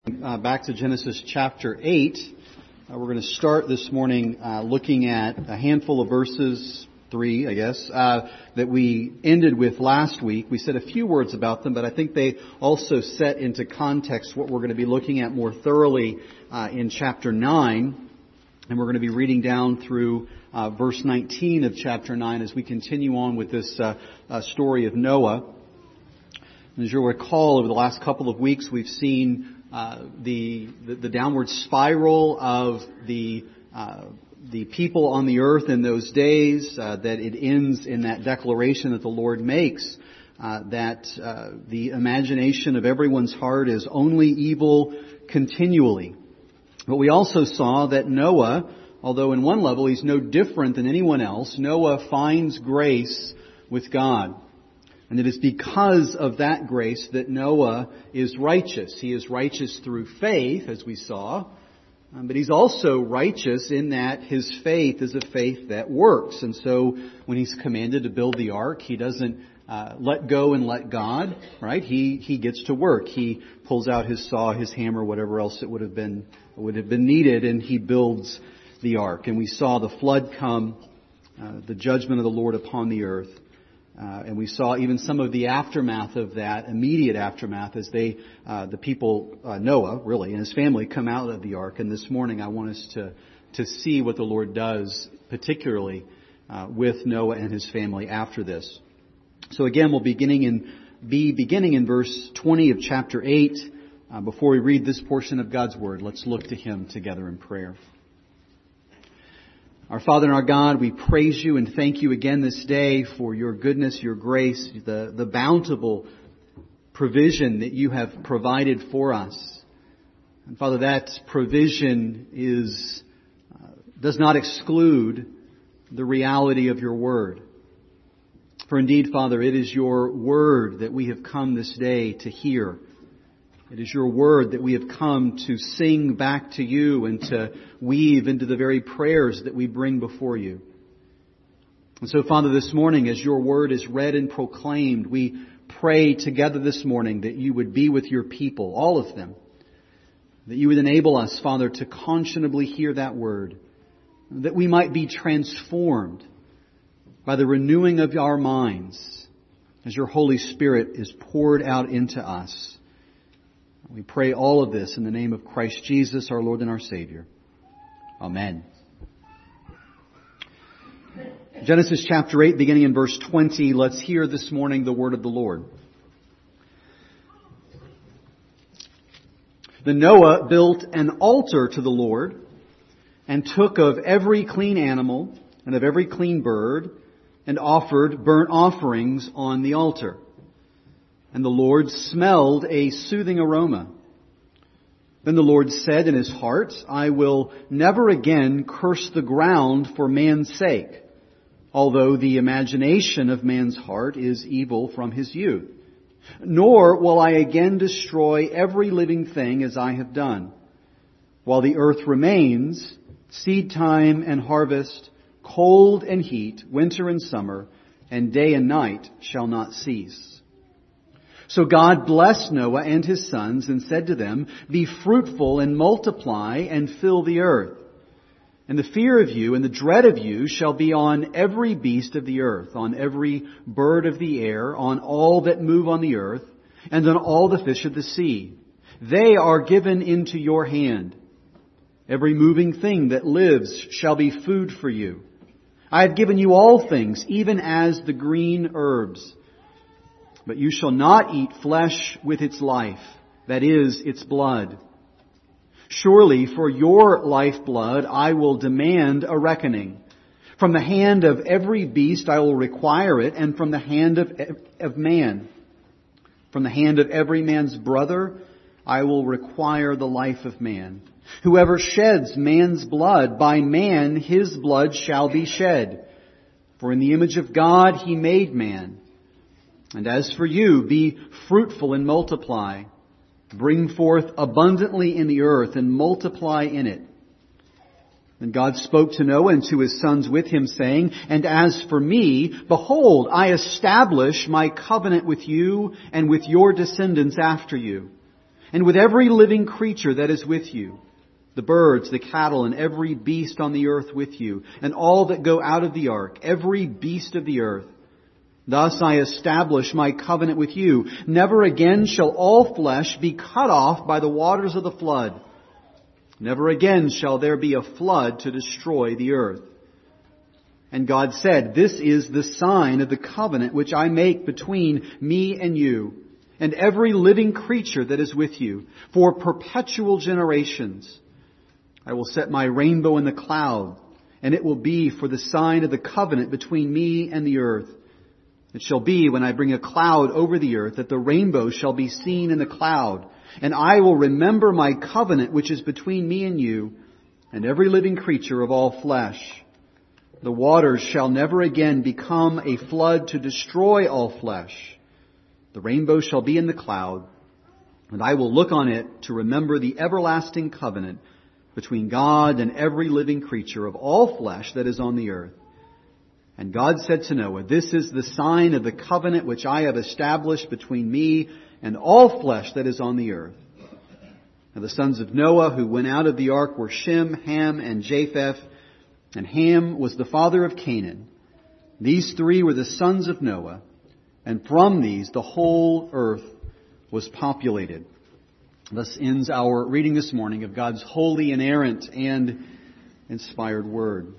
Back to Genesis chapter 8. We're going to start this morning looking at a handful of verses, 3, I guess, that we ended with last week. We said a few words about them, but I think they also set into context what we're going to be looking at more thoroughly in chapter 9. And we're going to be reading down through verse 19 of chapter 9 as we continue on with this story of Noah. And as you'll recall, over the last couple of weeks, we've seen the downward spiral of the people on the earth in those days, that it ends in that declaration that the Lord makes, that the imagination of everyone's heart is only evil continually. But we also saw that Noah, although in one level he's no different than anyone else, Noah finds grace with God. And it is because of that grace that Noah is righteous. He is righteous through faith, as we saw. But he's also righteous in that his faith is a faith that works. And so when he's commanded to build the ark, he doesn't let go and let God, right? He gets to work. He pulls out his saw, his hammer, whatever else it would have been needed, and he builds the ark. And we saw the flood come, the judgment of the Lord upon the earth. And we saw even some of the aftermath of that, immediate aftermath, as the people, Noah, really, and his family come out of the ark. And this morning I want us to see what the Lord does, particularly with Noah and his family after this. So again, we'll be beginning in verse 20 of chapter 8. Before we read this portion of God's Word, let's look to Him together in prayer. Our Father and our God, we praise You and thank You again this day for Your goodness, Your grace, the bountiful provision that You have provided for us. And Father, that provision does not exclude the reality of Your Word. For indeed, Father, it is Your Word that we have come this day to hear. It is Your Word that we have come to sing back to You and to weave into the very prayers that we bring before You. And so, Father, this morning, as Your Word is read and proclaimed, we pray together this morning that You would be with Your people, all of them. That You would enable us, Father, to conscionably hear that Word. That we might be transformed by the renewing of our minds as Your Holy Spirit is poured out into us. We pray all of this in the name of Christ Jesus, our Lord and our Savior. Amen. Genesis chapter 8, beginning in verse 20, let's hear this morning the word of the Lord. Then Noah built an altar to the Lord and took of every clean animal and of every clean bird and offered burnt offerings on the altar. And the Lord smelled a soothing aroma. Then the Lord said in His heart, I will never again curse the ground for man's sake, although the imagination of man's heart is evil from his youth. Nor will I again destroy every living thing as I have done. While the earth remains, seed time and harvest, cold and heat, winter and summer, and day and night shall not cease. So God blessed Noah and his sons and said to them, Be fruitful and multiply and fill the earth. And the fear of You and the dread of You shall be on every beast of the earth, on every bird of the air, on all that move on the earth, and on all the fish of the sea. They are given into Your hand. Every moving thing that lives shall be food for you. I have given you all things, even as the green herbs. But you shall not eat flesh with its life, that is, its blood. Surely for your lifeblood I will demand a reckoning. From the hand of every beast I will require it, and from the hand of man. From the hand of every man's brother I will require the life of man. Whoever sheds man's blood, by man his blood shall be shed. For in the image of God He made man. And as for you, be fruitful and multiply. Bring forth abundantly in the earth and multiply in it. Then God spoke to Noah and to his sons with him, saying, And as for me, behold, I establish my covenant with you and with your descendants after you. and with every living creature that is with you, the birds, the cattle, and every beast on the earth with you, and all that go out of the ark, every beast of the earth. Thus I establish my covenant with you. Never again shall all flesh be cut off by the waters of the flood. Never again shall there be a flood to destroy the earth. And God said, This is the sign of the covenant which I make between me and you, and every living creature that is with you, for perpetual generations. I will set my rainbow in the cloud, and it will be for the sign of the covenant between me and the earth. It shall be when I bring a cloud over the earth that the rainbow shall be seen in the cloud. And I will remember my covenant which is between me and you and every living creature of all flesh. The waters shall never again become a flood to destroy all flesh. The rainbow shall be in the cloud, and I will look on it to remember the everlasting covenant between God and every living creature of all flesh that is on the earth. And God said to Noah, This is the sign of the covenant which I have established between me and all flesh that is on the earth. And the sons of Noah who went out of the ark were Shem, Ham, and Japheth. And Ham was the father of Canaan. These three were the sons of Noah. And from these the whole earth was populated. Thus ends our reading this morning of God's holy, inerrant, and inspired Word.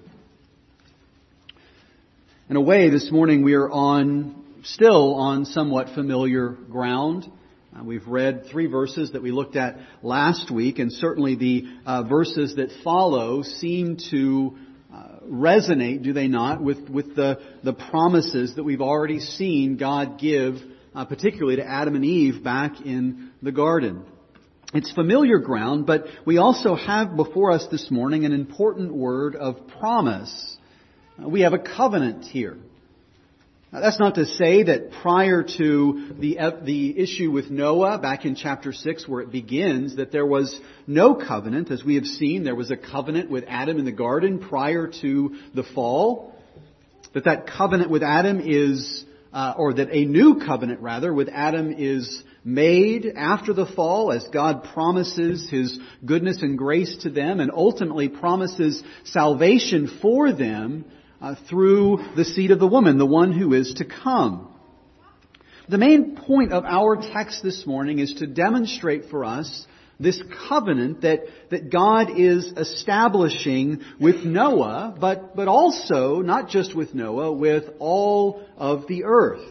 In a way, this morning we are still on somewhat familiar ground. We've read 3 verses that we looked at last week, and certainly the verses that follow seem to resonate, do they not, with the promises that we've already seen God give, particularly to Adam and Eve back in the garden. It's familiar ground, but we also have before us this morning an important word of promise. We have a covenant here. Now, that's not to say that prior to the issue with Noah back in chapter 6 where it begins that there was no covenant. As we have seen, there was a covenant with Adam in the garden prior to the fall. That covenant with Adam is, or that a new covenant rather with Adam is made after the fall as God promises His goodness and grace to them and ultimately promises salvation for them through the seed of the woman, the one who is to come. The main point of our text this morning is to demonstrate for us this covenant that God is establishing with Noah, but also, not just with Noah, with all of the earth.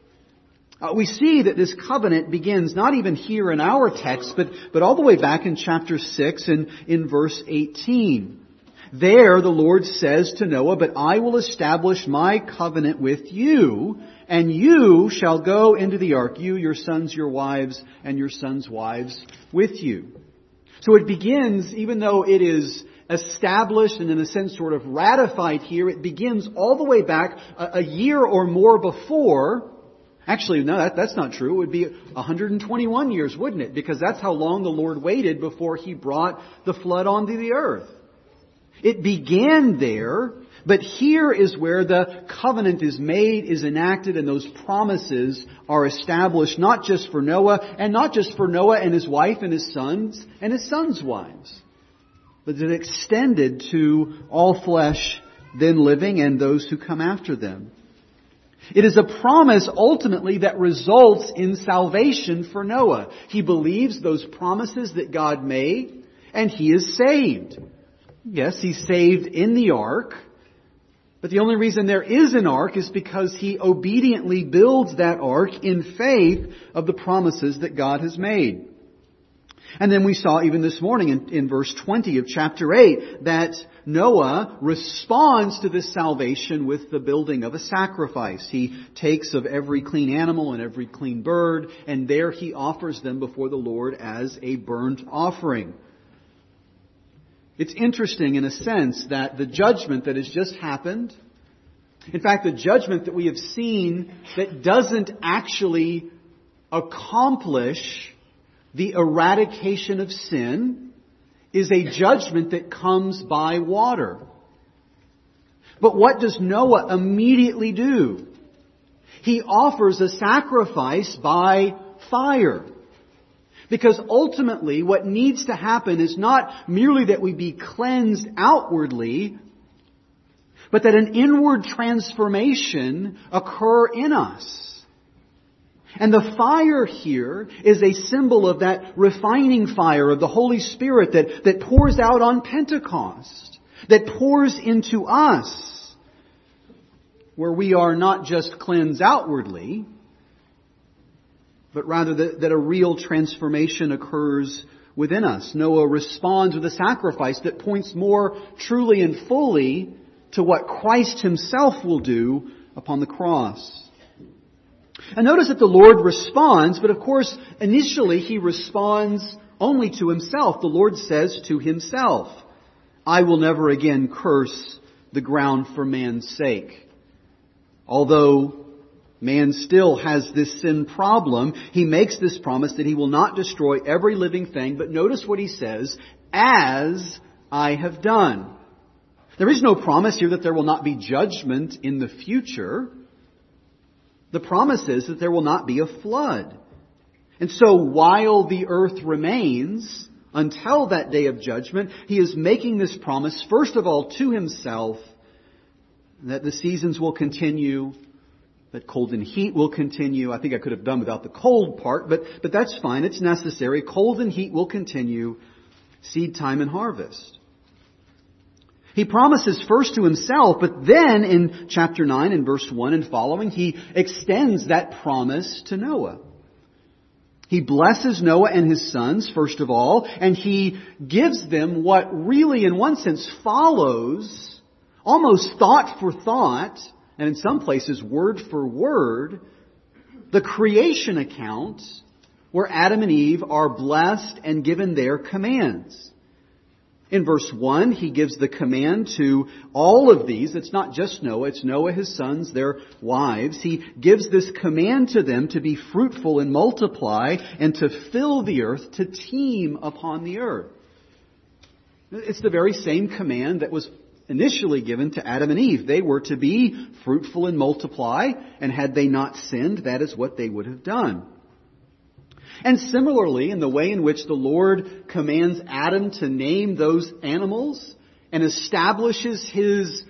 We see that this covenant begins not even here in our text, but all the way back in chapter 6 and in verse 18. There the Lord says to Noah, But I will establish my covenant with you, and you shall go into the ark, you, your sons, your wives, and your sons' wives with you. So it begins, even though it is established and in a sense sort of ratified here, it begins all the way back a year or more before. Actually, no, that's not true. It would be 121 years, wouldn't it? Because that's how long the Lord waited before He brought the flood onto the earth. It began there, but here is where the covenant is made, is enacted, and those promises are established not just for Noah, and not just for Noah and his wife and his sons and his sons' wives, but it extended to all flesh then living and those who come after them. It is a promise ultimately that results in salvation for Noah. He believes those promises that God made, and he is saved. Yes, he's saved in the ark, but the only reason there is an ark is because he obediently builds that ark in faith of the promises that God has made. And then we saw even this morning in verse 20 of chapter 8 that Noah responds to this salvation with the building of a sacrifice. He takes of every clean animal and every clean bird, and there he offers them before the Lord as a burnt offering. It's interesting in a sense that the judgment that has just happened, in fact the judgment that we have seen that doesn't actually accomplish the eradication of sin, is a judgment that comes by water. But what does Noah immediately do? He offers a sacrifice by fire. Because ultimately what needs to happen is not merely that we be cleansed outwardly, but that an inward transformation occur in us. And the fire here is a symbol of that refining fire of the Holy Spirit that pours out on Pentecost, that pours into us, where we are not just cleansed outwardly, but rather that a real transformation occurs within us. Noah responds with a sacrifice that points more truly and fully to what Christ Himself will do upon the cross. And notice that the Lord responds, but of course, initially He responds only to Himself. The Lord says to Himself, "I will never again curse the ground for man's sake." Although man still has this sin problem, He makes this promise that He will not destroy every living thing. But notice what He says, "as I have done." There is no promise here that there will not be judgment in the future. The promise is that there will not be a flood. And so while the earth remains, until that day of judgment, He is making this promise, first of all, to Himself, that the seasons will continue, that cold and heat will continue. I think I could have done without the cold part, but that's fine. It's necessary. Cold and heat will continue, seed time and harvest. He promises first to Himself, but then in chapter 9 and verse 1 and following, He extends that promise to Noah. He blesses Noah and his sons, first of all, and He gives them what really, in one sense, follows, almost thought for thought, and in some places word for word, the creation account where Adam and Eve are blessed and given their commands. In verse 1, He gives the command to all of these. It's not just Noah, it's Noah, his sons, their wives. He gives this command to them to be fruitful and multiply and to fill the earth, to teem upon the earth. It's the very same command that was initially given to Adam and Eve. They were to be fruitful and multiply, and had they not sinned, that is what they would have done. And similarly, in the way in which the Lord commands Adam to name those animals and establishes his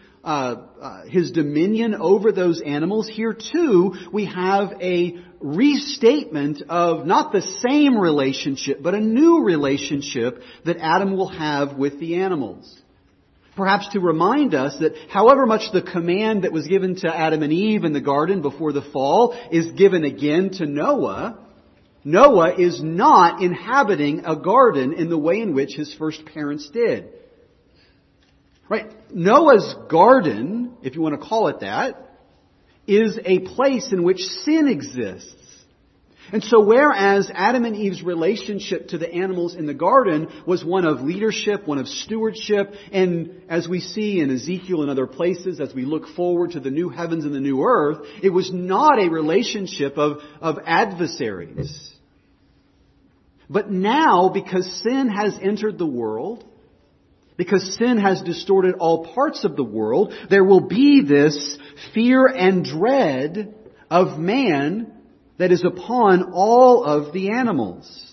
dominion over those animals, here too we have a restatement of not the same relationship, but a new relationship that Adam will have with the animals. Perhaps to remind us that however much the command that was given to Adam and Eve in the garden before the fall is given again to Noah, Noah is not inhabiting a garden in the way in which his first parents did. Right? Noah's garden, if you want to call it that, is a place in which sin exists. And so whereas Adam and Eve's relationship to the animals in the garden was one of leadership, one of stewardship, and as we see in Ezekiel and other places, as we look forward to the new heavens and the new earth, it was not a relationship of adversaries. But now, because sin has entered the world, because sin has distorted all parts of the world, there will be this fear and dread of man that is upon all of the animals.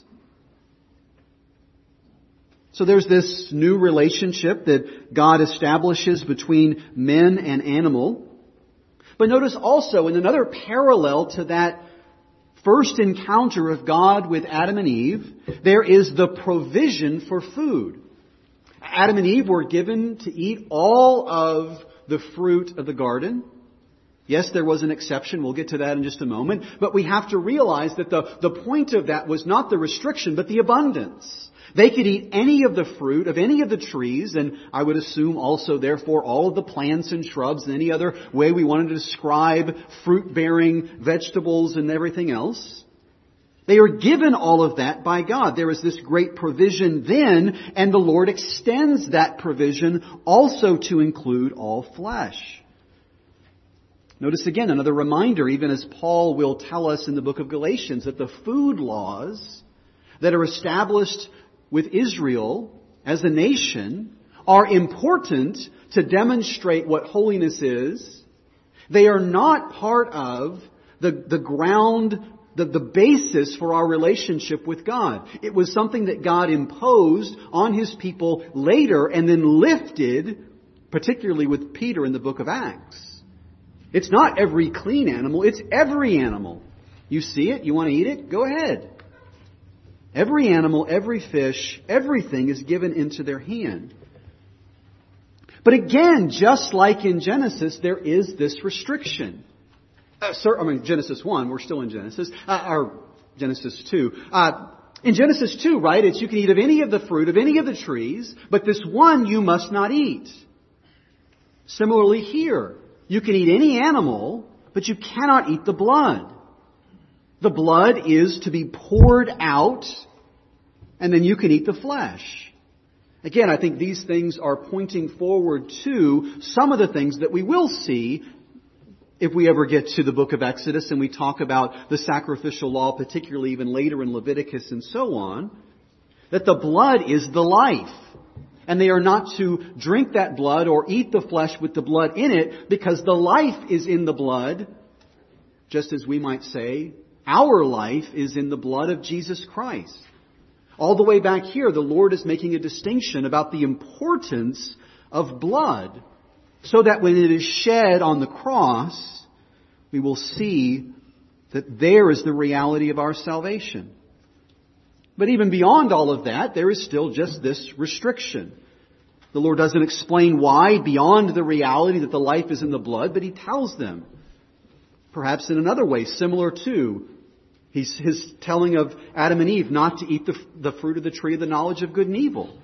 So there's this new relationship that God establishes between men and animal. But notice also, in another parallel to that first encounter of God with Adam and Eve, there is the provision for food. Adam and Eve were given to eat all of the fruit of the garden. Yes, there was an exception. We'll get to that in just a moment. But we have to realize that the point of that was not the restriction, but the abundance. They could eat any of the fruit of any of the trees, and I would assume also, therefore, all of the plants and shrubs and any other way we wanted to describe fruit-bearing vegetables and everything else. They are given all of that by God. There is this great provision then, and the Lord extends that provision also to include all flesh. Notice again another reminder, even as Paul will tell us in the book of Galatians, that the food laws that are established with Israel as a nation are important to demonstrate what holiness is. They are not part of the the basis for our relationship with God. It was something that God imposed on His people later and then lifted, particularly with Peter in the book of Acts. It's not every clean animal, it's every animal. You see it, you want to eat it, go ahead. Every animal, every fish, everything is given into their hand. But again, just like in Genesis, there is this restriction. Genesis 1, we're still in Genesis, or Genesis 2. In Genesis 2, right, it's you can eat of any of the fruit of any of the trees, but this one you must not eat. Similarly here, you can eat any animal, but you cannot eat the blood. The blood is to be poured out, and then you can eat the flesh. Again, I think these things are pointing forward to some of the things that we will see if we ever get to the book of Exodus and we talk about the sacrificial law, particularly even later in Leviticus and so on, that the blood is the life. And they are not to drink that blood or eat the flesh with the blood in it because the life is in the blood, just as we might say, our life is in the blood of Jesus Christ. All the way back here, the Lord is making a distinction about the importance of blood, so that when it is shed on the cross, we will see that there is the reality of our salvation. But even beyond all of that, there is still just this restriction. The Lord doesn't explain why beyond the reality that the life is in the blood, but He tells them. Perhaps in another way, similar to His telling of Adam and Eve not to eat the fruit of the tree of the knowledge of good and evil.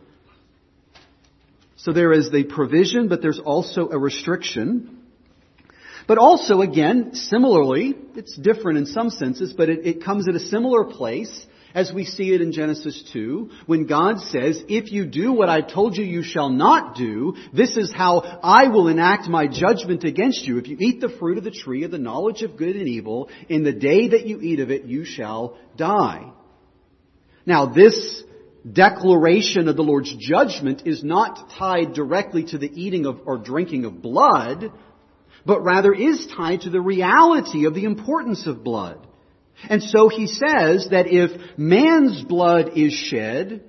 So there is the provision, but there's also a restriction. But also, again, similarly, it's different in some senses, but it comes at a similar place as we see it in Genesis 2, when God says, if you do what I've told you you shall not do, this is how I will enact my judgment against you. If you eat the fruit of the tree of the knowledge of good and evil, in the day that you eat of it, you shall die. Now, this declaration of the Lord's judgment is not tied directly to the eating of or drinking of blood, but rather is tied to the reality of the importance of blood. And so He says that if man's blood is shed,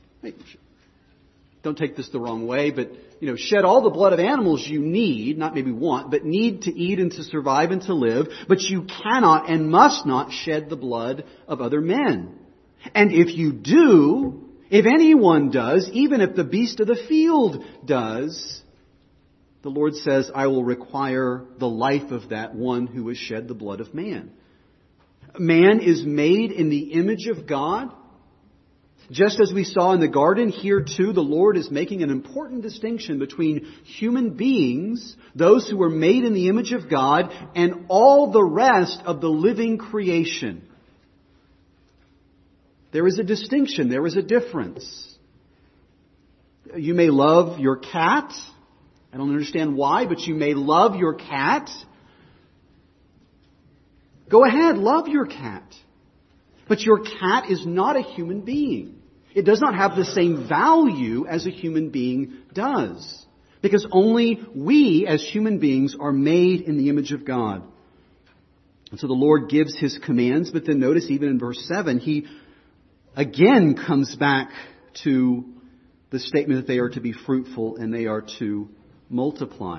don't take this the wrong way, but shed all the blood of animals you need, not maybe want, but need to eat and to survive and to live, but you cannot and must not shed the blood of other men. And if you do, if anyone does, even if the beast of the field does, the Lord says, I will require the life of that one who has shed the blood of man. Man is made in the image of God. Just as we saw in the garden, here too, the Lord is making an important distinction between human beings, those who were made in the image of God, and all the rest of the living creation. There is a distinction. There is a difference. You may love your cat. I don't understand why, but you may love your cat. Go ahead, love your cat. But your cat is not a human being. It does not have the same value as a human being does. Because only we as human beings are made in the image of God. And so the Lord gives His commands, but then notice even in verse 7, He again comes back to the statement that they are to be fruitful and they are to multiply.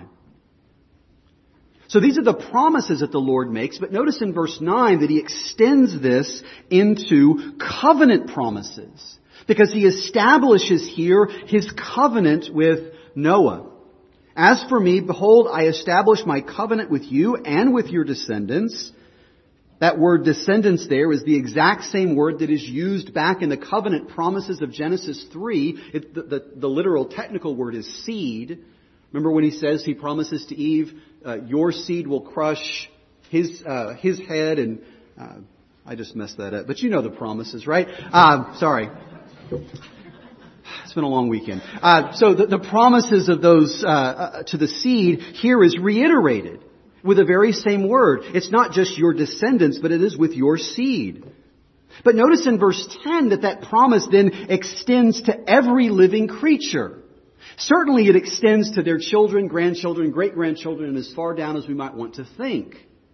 So these are the promises that the Lord makes, but notice in verse 9 that He extends this into covenant promises, because He establishes here His covenant with Noah. As for me, behold, I establish my covenant with you and with your descendants. That word descendants there is the exact same word that is used back in the covenant promises of Genesis 3. The literal technical word is seed. Remember when He says He promises to Eve, your seed will crush his head, and I just messed that up. But you know the promises, right? Sorry. It's been a long weekend. So the promises of those to the seed here is reiterated with the very same word. It's not just your descendants, but it is with your seed. But notice in verse 10 that promise then extends to every living creature. Certainly it extends to their children, grandchildren, great-grandchildren, and as far down as we might want to think.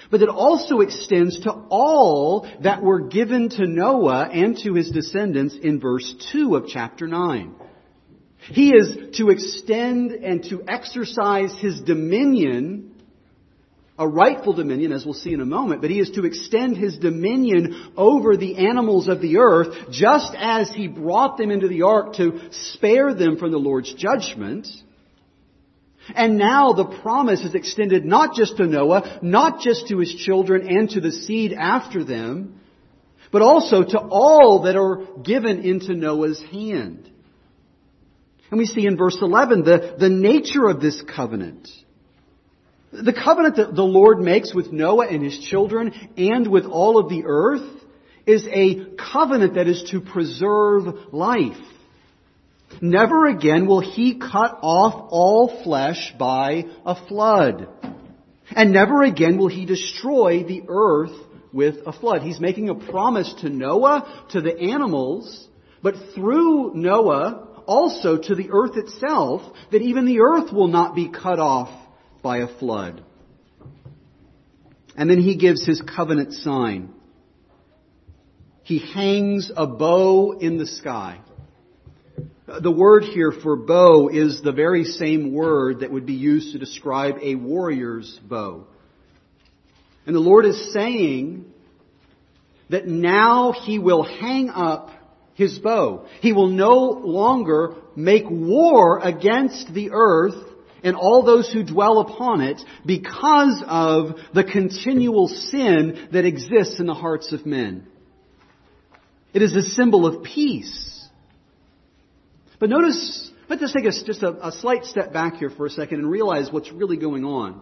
But it also extends to all that were given to Noah and to his descendants in verse 2 of chapter 9. He is to extend and to exercise his dominion, a rightful dominion, as we'll see in a moment, but he is to extend his dominion over the animals of the earth, just as he brought them into the ark to spare them from the Lord's judgment. And now the promise is extended not just to Noah, not just to his children and to the seed after them, but also to all that are given into Noah's hand. And we see in verse 11 the nature of this covenant. The covenant that the Lord makes with Noah and his children and with all of the earth is a covenant that is to preserve life. Never again will He cut off all flesh by a flood. And never again will He destroy the earth with a flood. He's making a promise to Noah, to the animals, but through Noah also to the earth itself, that even the earth will not be cut off by a flood. And then He gives His covenant sign. He hangs a bow in the sky. The word here for bow is the very same word that would be used to describe a warrior's bow. And the Lord is saying that now He will hang up His bow. He will no longer make war against the earth and all those who dwell upon it because of the continual sin that exists in the hearts of men. It is a symbol of peace. But notice, let's just take just a slight step back here for a second and realize what's really going on.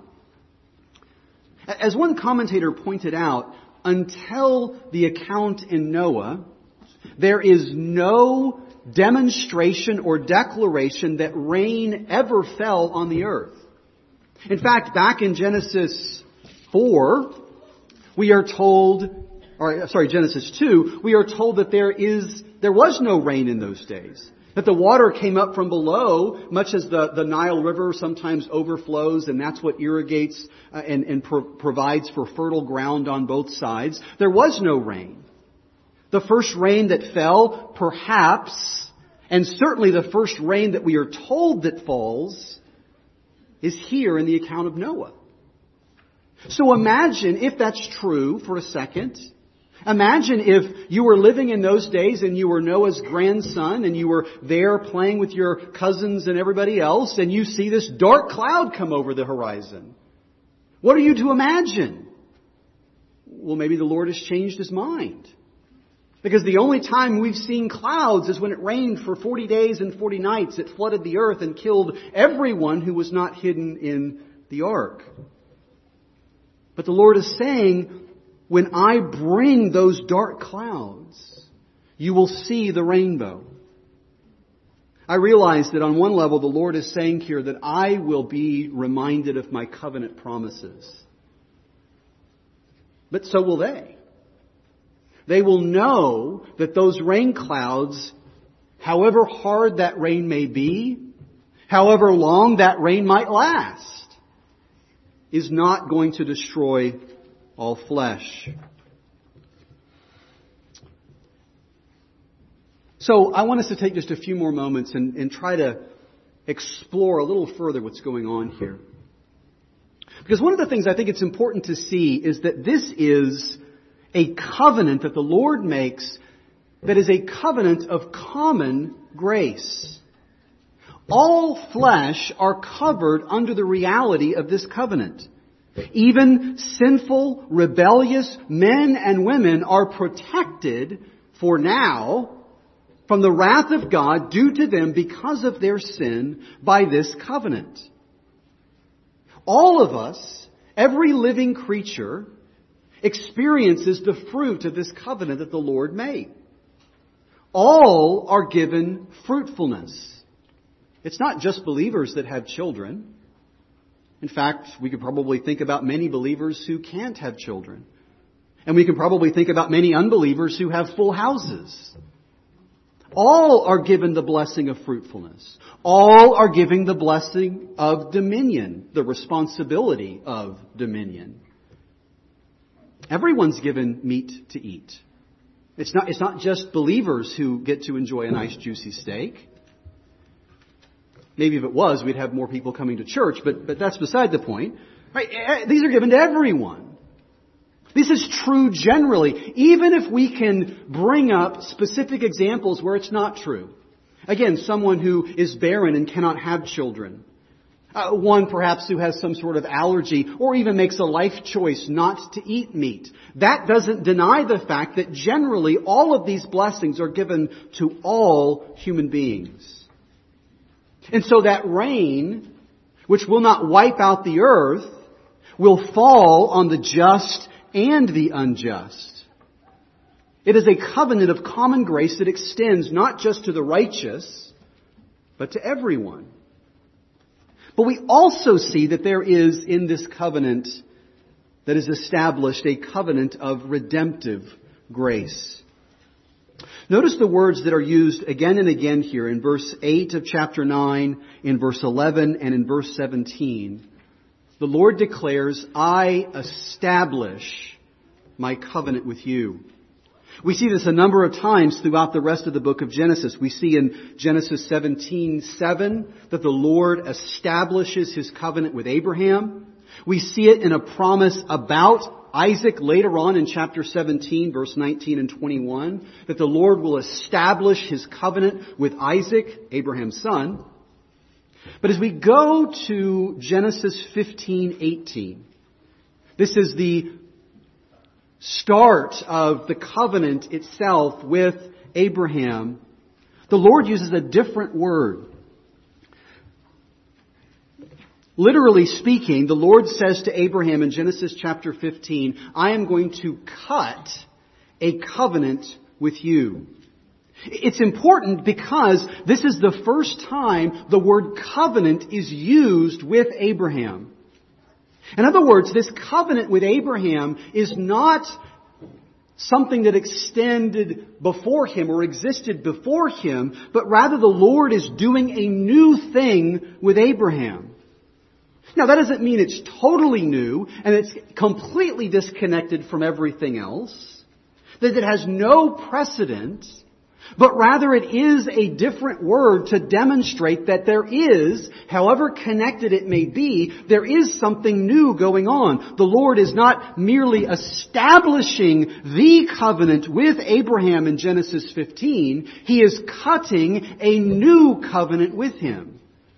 As one commentator pointed out, until the account in Noah, there is no demonstration or declaration that rain ever fell on the earth. In fact, back in Genesis 4, we are told, Genesis 2, we are told that there was no rain in those days. That the water came up from below, much as the Nile River sometimes overflows, and that's what irrigates and provides for fertile ground on both sides. There was no rain. The first rain that fell, perhaps, and certainly the first rain that we are told that falls, is here in the account of Noah. So imagine, if that's true for a second, imagine if you were living in those days and you were Noah's grandson and you were there playing with your cousins and everybody else and you see this dark cloud come over the horizon. What are you to imagine? Well, maybe the Lord has changed His mind. Because the only time we've seen clouds is when it rained for 40 days and 40 nights. It flooded the earth and killed everyone who was not hidden in the ark. But the Lord is saying, when I bring those dark clouds, you will see the rainbow. I realize that on one level the Lord is saying here that I will be reminded of my covenant promises. But so will they. They will know that those rain clouds, however hard that rain may be, however long that rain might last, is not going to destroy all flesh. So I want us to take just a few more moments and try to explore a little further what's going on here. Because one of the things I think it's important to see is that this is a covenant that the Lord makes that is a covenant of common grace. All flesh are covered under the reality of this covenant. Even sinful, rebellious men and women are protected for now from the wrath of God due to them because of their sin by this covenant. All of us, every living creature, experiences the fruit of this covenant that the Lord made. All are given fruitfulness. It's not just believers that have children. In fact, we could probably think about many believers who can't have children. And we can probably think about many unbelievers who have full houses. All are given the blessing of fruitfulness. All are given the blessing of dominion, the responsibility of dominion. Everyone's given meat to eat. It's not just believers who get to enjoy a nice juicy steak. Maybe if it was, we'd have more people coming to church, but that's beside the point. Right? These are given to everyone. This is true generally, even if we can bring up specific examples where it's not true. Again, someone who is barren and cannot have children. One perhaps who has some sort of allergy or even makes a life choice not to eat meat. That doesn't deny the fact that generally all of these blessings are given to all human beings. And so that rain, which will not wipe out the earth, will fall on the just and the unjust. It is a covenant of common grace that extends not just to the righteous, but to everyone. But we also see that there is in this covenant that is established a covenant of redemptive grace. Notice the words that are used again and again here in verse 8 of chapter 9, in verse 11, and in verse 17. The Lord declares, I establish my covenant with you. We see this a number of times throughout the rest of the book of Genesis. We see in Genesis 17:7 that the Lord establishes His covenant with Abraham. We see it in a promise about Isaac later on in chapter 17, verse 19 and 21, that the Lord will establish His covenant with Isaac, Abraham's son. But as we go to Genesis 15:18, this is the start of the covenant itself with Abraham. The Lord uses a different word. Literally speaking, the Lord says to Abraham in Genesis chapter 15, I am going to cut a covenant with you. It's important because this is the first time the word covenant is used with Abraham. In other words, this covenant with Abraham is not something that extended before him or existed before him, but rather the Lord is doing a new thing with Abraham. Now, that doesn't mean it's totally new and it's completely disconnected from everything else, that it has no precedent, but rather it is a different word to demonstrate that there is, however connected it may be, there is something new going on. The Lord is not merely establishing the covenant with Abraham in Genesis 15, He is cutting a new covenant with him.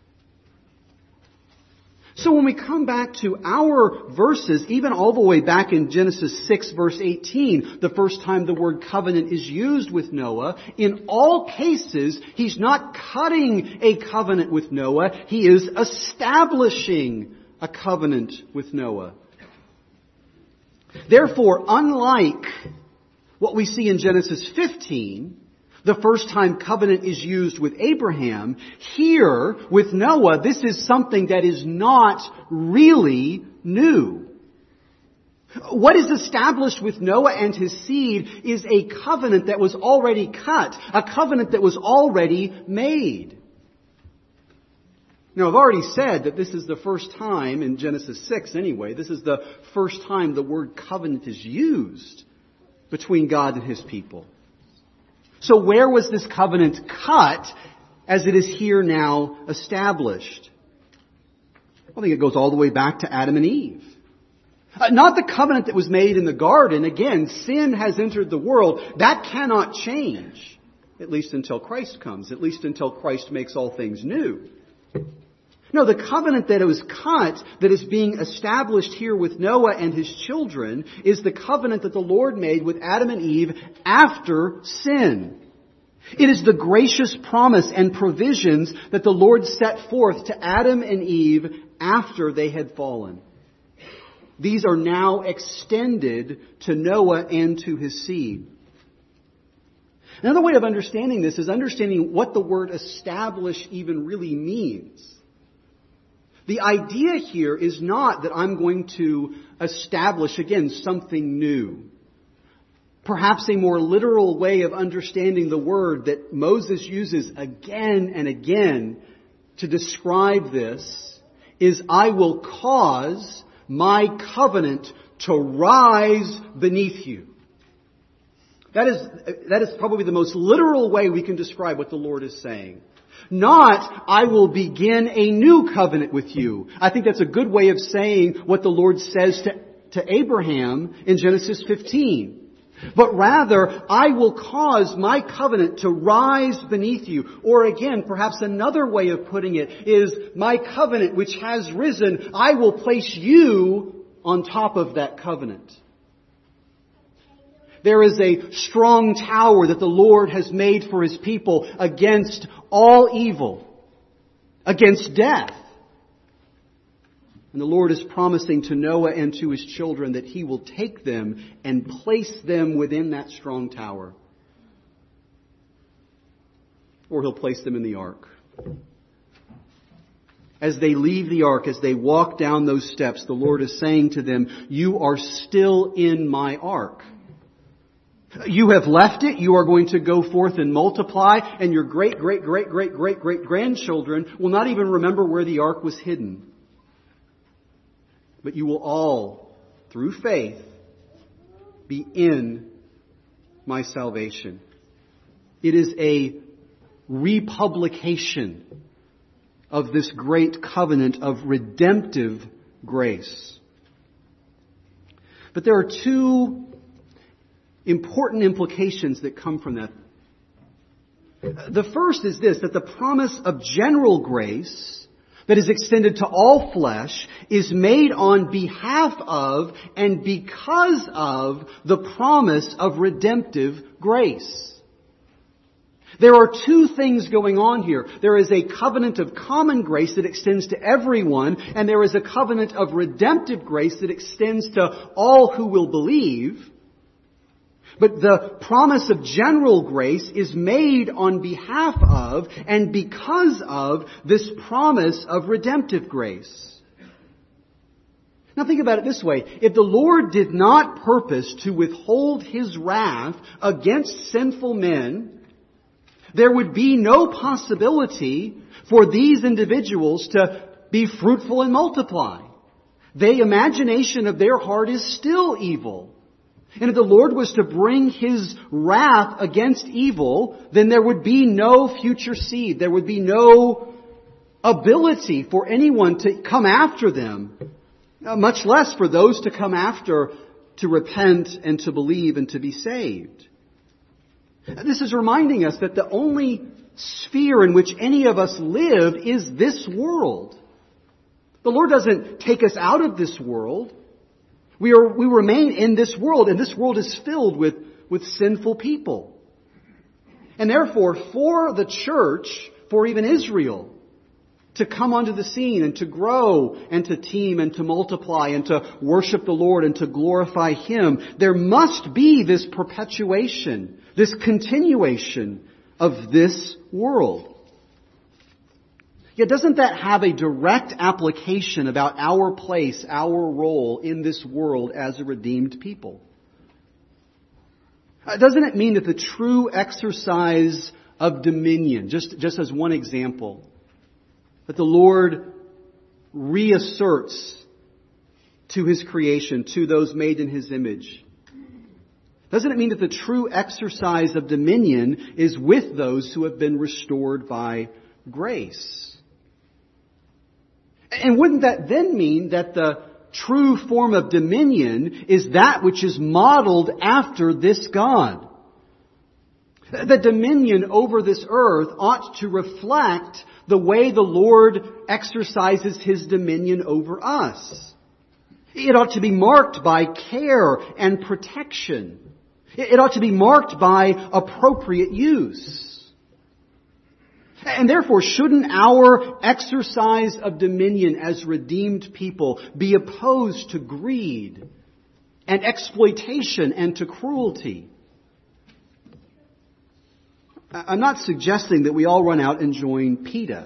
So when we come back to our verses, even all the way back in Genesis 6 verse 18, the first time the word covenant is used with Noah, in all cases, He's not cutting a covenant with Noah, He is establishing a covenant with Noah. Therefore, unlike what we see in Genesis 15, the first time covenant is used with Abraham, here with Noah, this is something that is not really new. What is established with Noah and his seed is a covenant that was already cut, a covenant that was already made. Now, I've already said that this is the first time, in Genesis 6 anyway, this is the first time the word covenant is used between God and His people. So where was this covenant cut as it is here now established? I think it goes all the way back to Adam and Eve. Not the covenant that was made in the garden. Again, sin has entered the world. That cannot change, at least until Christ comes, at least until Christ makes all things new. No, the covenant that was cut, that is being established here with Noah and his children, is the covenant that the Lord made with Adam and Eve after sin. It is the gracious promise and provisions that the Lord set forth to Adam and Eve after they had fallen. These are now extended to Noah and to his seed. Another way of understanding this is understanding what the word establish even really means. The idea here is not that I'm going to establish, again, something new. Perhaps a more literal way of understanding the word that Moses uses again and again to describe this is, I will cause my covenant to rise beneath you. That is probably the most literal way we can describe what the Lord is saying. Not, I will begin a new covenant with you. I think that's a good way of saying what the Lord says to Abraham in Genesis 15. But rather, I will cause my covenant to rise beneath you. Or again, perhaps another way of putting it is, my covenant which has risen, I will place you on top of that covenant. There is a strong tower that the Lord has made for His people against all evil, against death. And the Lord is promising to Noah and to his children that He will take them and place them within that strong tower. Or He'll place them in the ark. As they leave the ark, as they walk down those steps, the Lord is saying to them, you are still in my ark. You have left it, you are going to go forth and multiply, and your great-great-great-great-great-great-grandchildren will not even remember where the ark was hidden. But you will all, through faith, be in my salvation. It is a republication of this great covenant of redemptive grace. But there are two important implications that come from that. The first is this, that the promise of general grace that is extended to all flesh is made on behalf of and because of the promise of redemptive grace. There are two things going on here. There is a covenant of common grace that extends to everyone, and there is a covenant of redemptive grace that extends to all who will believe. But the promise of general grace is made on behalf of and because of this promise of redemptive grace. Now think about it this way. If the Lord did not purpose to withhold His wrath against sinful men, there would be no possibility for these individuals to be fruitful and multiply. The imagination of their heart is still evil. And if the Lord was to bring His wrath against evil, then there would be no future seed. There would be no ability for anyone to come after them, much less for those to come after to repent and to believe and to be saved. This is reminding us that the only sphere in which any of us live is this world. The Lord doesn't take us out of this world. We remain in this world, and this world is filled with sinful people. And therefore, for the church, for even Israel, to come onto the scene and to grow and to teem and to multiply and to worship the Lord and to glorify Him, there must be this perpetuation, this continuation of this world. Yet doesn't that have a direct application about our place, our role in this world as a redeemed people? Doesn't it mean that the true exercise of dominion, just as one example, that the Lord reasserts to His creation, to those made in His image? Doesn't it mean that the true exercise of dominion is with those who have been restored by grace? And wouldn't that then mean that the true form of dominion is that which is modeled after this God? The dominion over this earth ought to reflect the way the Lord exercises His dominion over us. It ought to be marked by care and protection. It ought to be marked by appropriate use. And therefore, shouldn't our exercise of dominion as redeemed people be opposed to greed and exploitation and to cruelty? I'm not suggesting that we all run out and join PETA.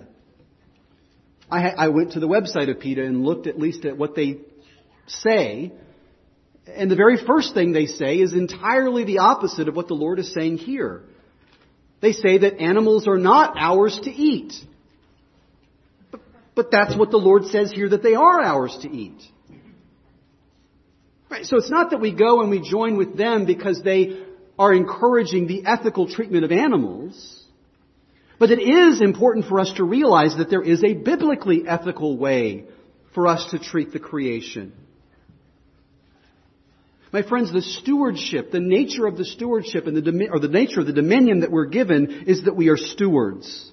I went to the website of PETA and looked at least at what they say. And the very first thing they say is entirely the opposite of what the Lord is saying here. They say that animals are not ours to eat. But that's what the Lord says here, that they are ours to eat. Right? So it's not that we go and we join with them because they are encouraging the ethical treatment of animals. But it is important for us to realize that there is a biblically ethical way for us to treat the creation. My friends, the stewardship, the nature of the stewardship and the nature of the dominion that we're given is that we are stewards.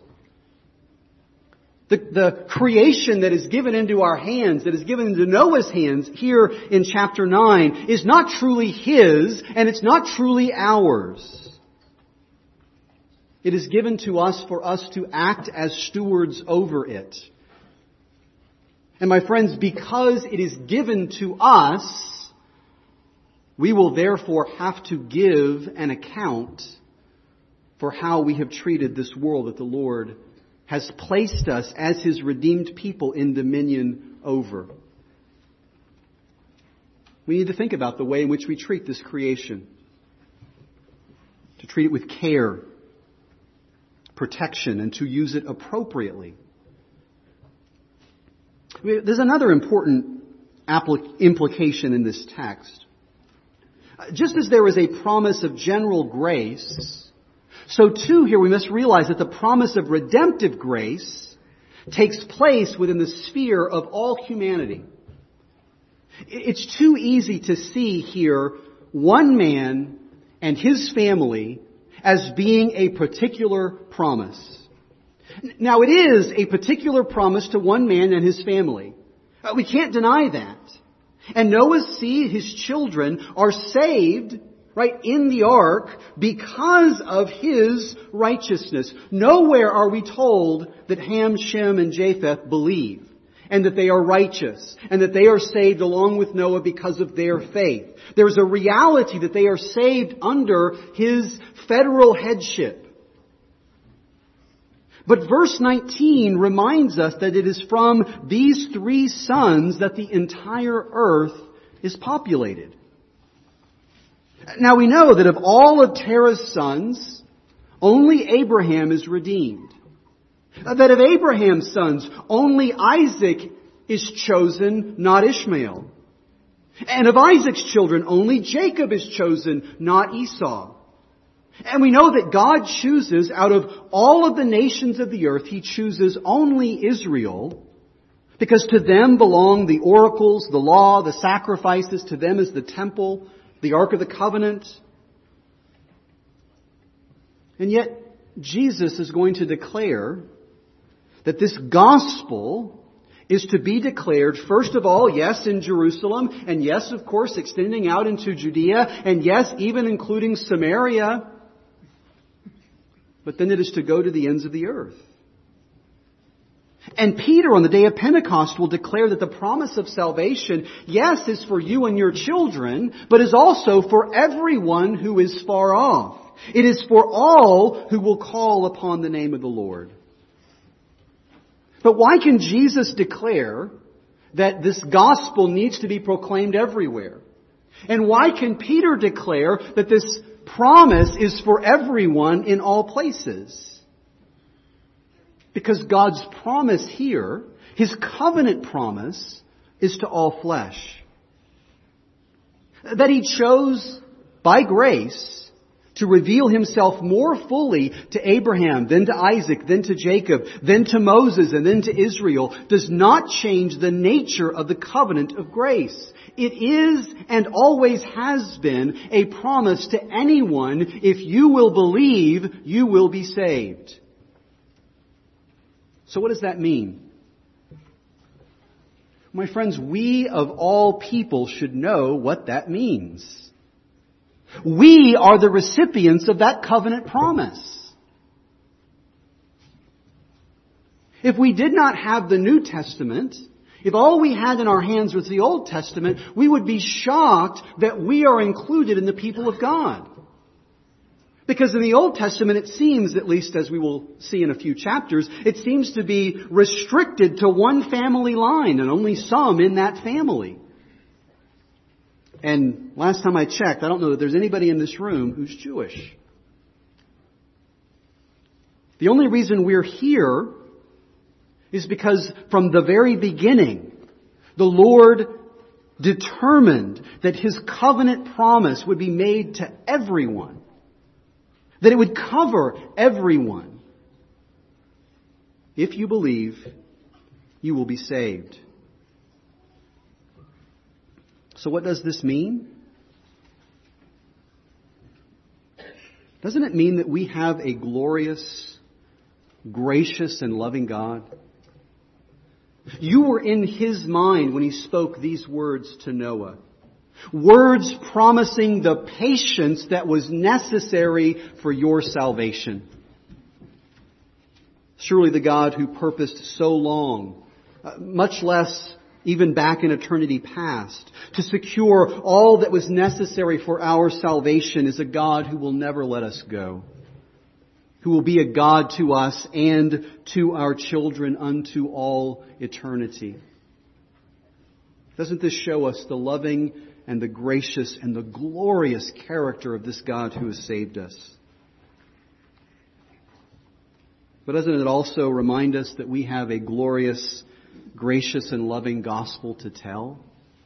The creation that is given into our hands, that is given into Noah's hands here in chapter 9, is not truly his and it's not truly ours. It is given to us for us to act as stewards over it. And my friends, because it is given to us, we will therefore have to give an account for how we have treated this world that the Lord has placed us as His redeemed people in dominion over. We need to think about the way in which we treat this creation. To treat it with care, protection, and to use it appropriately. There's another important implication in this text. Just as there is a promise of general grace, so too here we must realize that the promise of redemptive grace takes place within the sphere of all humanity. It's too easy to see here one man and his family as being a particular promise. Now it is a particular promise to one man and his family. We can't deny that. And Noah's seed, his children, are saved, right, in the ark because of his righteousness. Nowhere are we told that Ham, Shem, and Japheth believe, and that they are righteous, and that they are saved along with Noah because of their faith. There's a reality that they are saved under his federal headship. But verse 19 reminds us that it is from these three sons that the entire earth is populated. Now we know that of all of Terah's sons, only Abraham is redeemed. That of Abraham's sons, only Isaac is chosen, not Ishmael. And of Isaac's children, only Jacob is chosen, not Esau. And we know that God chooses out of all of the nations of the earth, He chooses only Israel, because to them belong the oracles, the law, the sacrifices. To them is the temple, the Ark of the Covenant. And yet, Jesus is going to declare that this gospel is to be declared, first of all, yes, in Jerusalem, and yes, of course, extending out into Judea, and yes, even including Samaria. But then it is to go to the ends of the earth. And Peter on the day of Pentecost will declare that the promise of salvation, yes, is for you and your children, but is also for everyone who is far off. It is for all who will call upon the name of the Lord. But why can Jesus declare that this gospel needs to be proclaimed everywhere? And why can Peter declare that this promise is for everyone in all places? Because God's promise here, His covenant promise, is to all flesh. That He chose, by grace, to reveal Himself more fully to Abraham, then to Isaac, then to Jacob, then to Moses, and then to Israel, does not change the nature of the covenant of grace. It is and always has been a promise to anyone, if you will believe, you will be saved. So what does that mean? My friends, we of all people should know what that means. We are the recipients of that covenant promise. If we did not have the New Testament, if all we had in our hands was the Old Testament, we would be shocked that we are included in the people of God. Because in the Old Testament, it seems, at least as we will see in a few chapters, it seems to be restricted to one family line and only some in that family. And last time I checked, I don't know that there's anybody in this room who's Jewish. The only reason we're here is because from the very beginning, the Lord determined that His covenant promise would be made to everyone, that it would cover everyone. If you believe, you will be saved. So what does this mean? Doesn't it mean that we have a glorious, gracious, and loving God? You were in His mind when He spoke these words to Noah. Words promising the patience that was necessary for your salvation. Surely the God who purposed so long, much less even back in eternity past, to secure all that was necessary for our salvation is a God who will never let us go, who will be a God to us and to our children unto all eternity. Doesn't this show us the loving and the gracious and the glorious character of this God who has saved us? But doesn't it also remind us that we have a glorious, gracious, and loving gospel to tell?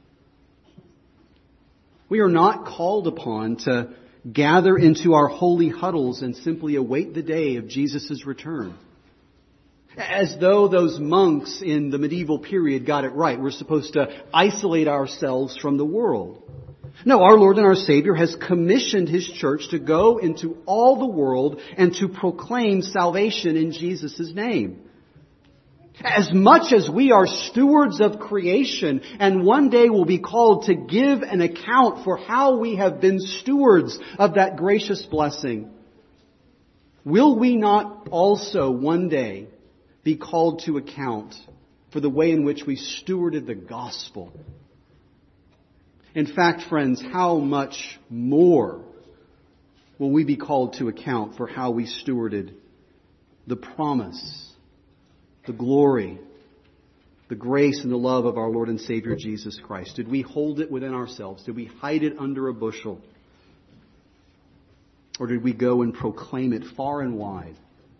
We are not called upon to gather into our holy huddles and simply await the day of Jesus' return, as though those monks in the medieval period got it right. We're supposed to isolate ourselves from the world. No, our Lord and our Savior has commissioned His church to go into all the world and to proclaim salvation in Jesus' name. As much as we are stewards of creation and one day will be called to give an account for how we have been stewards of that gracious blessing, will we not also one day be called to account for the way in which we stewarded the gospel? In fact, friends, how much more will we be called to account for how we stewarded the promise, the glory, the grace and the love of our Lord and Savior Jesus Christ? Did we hold it within ourselves? Did we hide it under a bushel? Or did we go and proclaim it far and wide?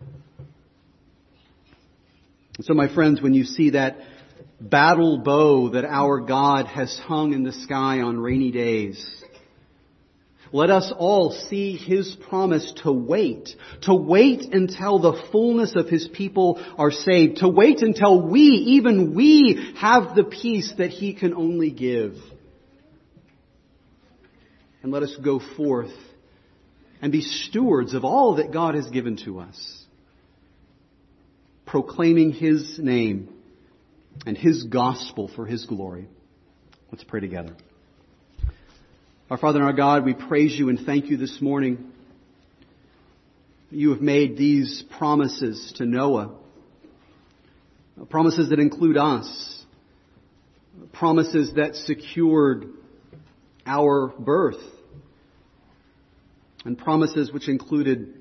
And so, my friends, when you see that battle bow that our God has hung in the sky on rainy days, let us all see His promise to wait until the fullness of His people are saved, to wait until even we have the peace that He can only give. And let us go forth and be stewards of all that God has given to us, proclaiming His name and His gospel for His glory. Let's pray together. Our Father and our God, we praise You and thank You this morning. You have made these promises to Noah, promises that include us, promises that secured our birth, and promises which included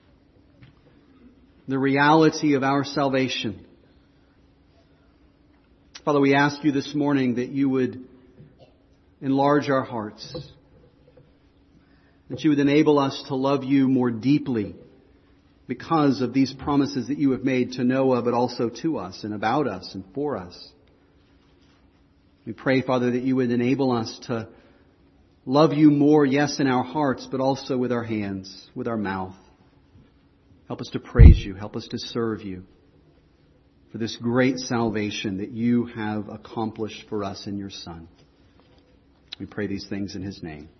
the reality of our salvation. Father, we ask You this morning that You would enlarge our hearts, that You would enable us to love You more deeply because of these promises that You have made to Noah, but also to us and about us and for us. We pray, Father, that You would enable us to love You more, yes, in our hearts, but also with our hands, with our mouth. Help us to praise You. Help us to serve You for this great salvation that You have accomplished for us in Your Son. We pray these things in His name.